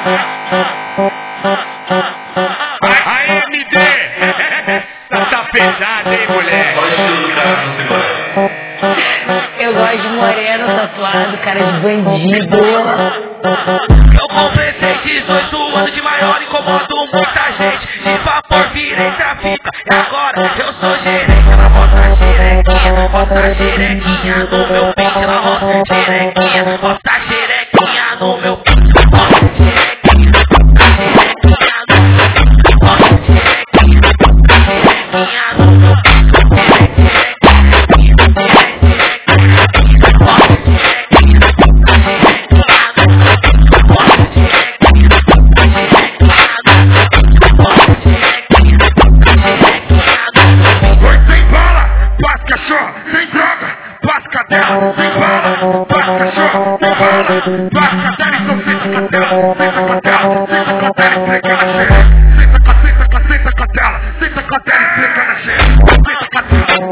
A MD tá pesada, hein, mulher? Eu gosto de moreno tatuado, cara de bandido. Eu completei 18 anos de maior, incomodo muita gente. De vapor virei trafica, e agora eu sou gerente. Ela bota a xerequinha no meu pente. Ela bota xerequinha, bota a xerequinha no meu pente. Bota xerequinha, bota xerequinha no meu pente. Bota xerequinha, bota xerequinha no meu pente. Sem droga, passa cadela, sem bala, passa cachorro, sem bala, passa cadela, então senta cadela, senta cadela, esfreca na xereca, senta cadela, esfreca na xereca, senta cadela,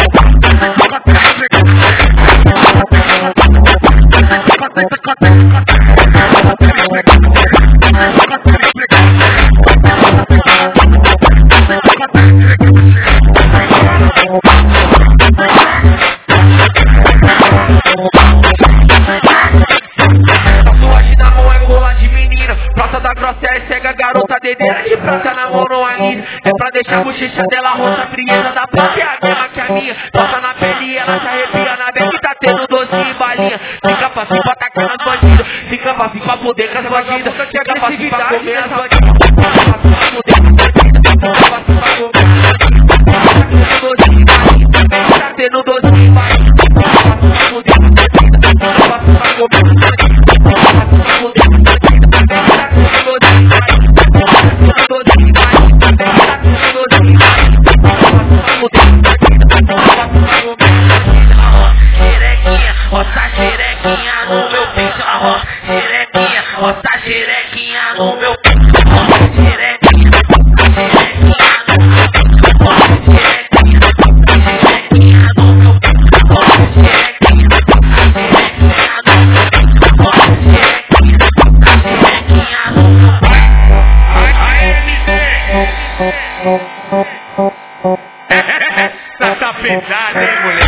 garota dedeira de prata na mão no anilho. É pra deixar a bochecha dela roxa, a frieza da própria guerra que a minha. Toca na pele e ela se arrepia na beca que tá tendo doce e balinha. Fica fácil pra atacar nas bandidas, fica fácil pra poder com as bandidas, fica fácil pra comer as bandidas, fica fácil pra poder com as bandidas, fica fácil pra comer doce e balinha. Tá tendo doce e balinha, fica fácil pra poder com as bandidas, fica fácil pra comer as bandidas, fica fácil pra poder com as bandidas. Bota xerequinha no meu peito, xerequinha, bota xerequinha no meu peito, xerequinha, xerequinha no meu peito, xerequinha, xerequinha no meu peito, xerequinha no meu peito. tá pesada, hein, mulher?